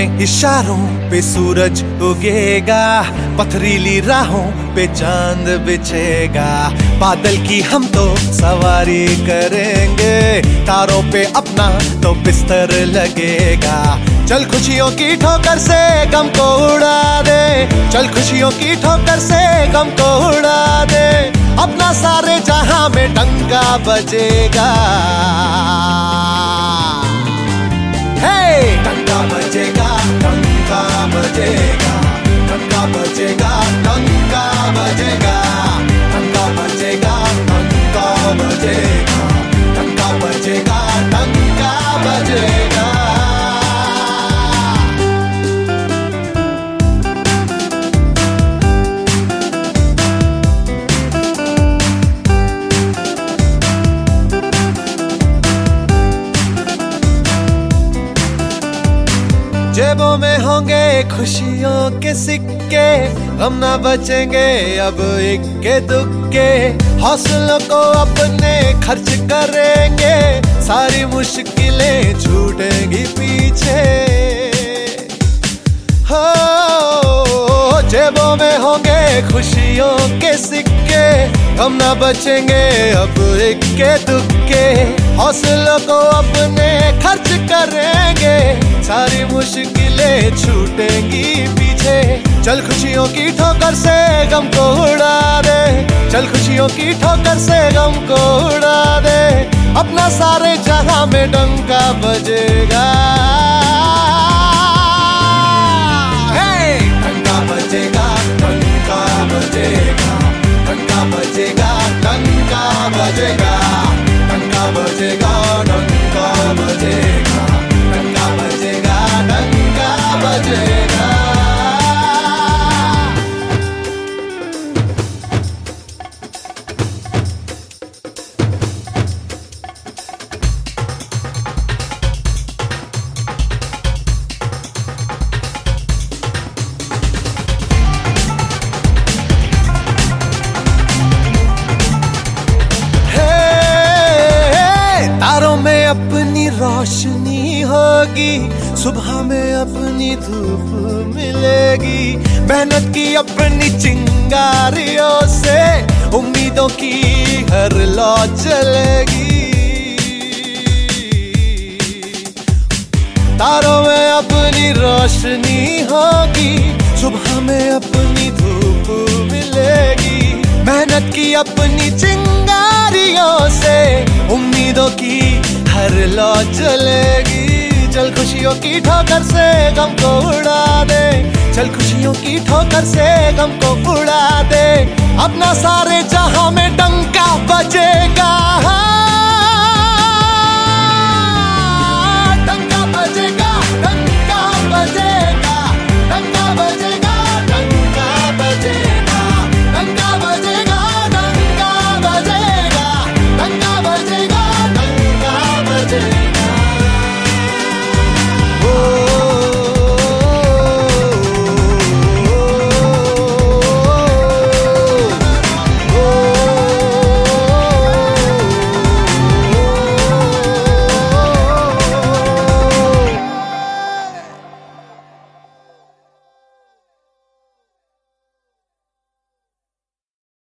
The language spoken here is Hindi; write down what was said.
अपने इशारों पे सूरज उगेगा, पथरीली राहों पे चांद बिछेगा। बादल की हम तो सवारी करेंगे, तारों पे अपना तो बिस्तर लगेगा। चल खुशियों की ठोकर से गम को उड़ा दे, चल खुशियों की ठोकर से गम को उड़ा दे। अपना सारे जहां में डंका बजेगा, हे डंका बजेगा, डंका बजेगा, डंका बजेगा, डंका बजेगा, डंका बजेगा, डंका बजेगा, डंका बजेगा, डंका बजेगा। जेबों में होंगे खुशियों के सिक्के, गम ना बचेंगे अब इक्के दुक्के। हौसलों को अपने खर्च करेंगे, सारी मुश्किलें छूटेंगी पीछे। हो जेबों में होंगे खुशियों के सिक्के, गम ना बचेंगे अब इक्के दुक्के। हौसलों को अपने खर्च करेंगे, सारी मुश्किलें छूटेंगी पीछे। चल खुशियों की ठोकर से गम को उड़ा दे, चल खुशियों की ठोकर से गम को उड़ा दे। अपना सारे जहां में डंका बजेगा, डंका बजेगा, डंका बजेगा, डंका बजेगा, डंका बजेगा, डंका बजेगा, डंका बजेगा, डंका बजेगा, डंका बजेगा। अपनी रोशनी होगी, सुबह में अपनी धूप मिलेगी। मेहनत की अपनी चिंगारियों से उम्मीदों की हर लौ चलेगी। तारों में अपनी रोशनी होगी, सुबह में अपनी धूप मिलेगी। मेहनत की अपनी चिंगारियों से उम्मीदों की हर लौ चलेगी। चल खुशियों की ठोकर से गम को उड़ा दे, चल खुशियों की ठोकर से गम को उड़ा दे। अपना सारे जहां में डंका बजेगा।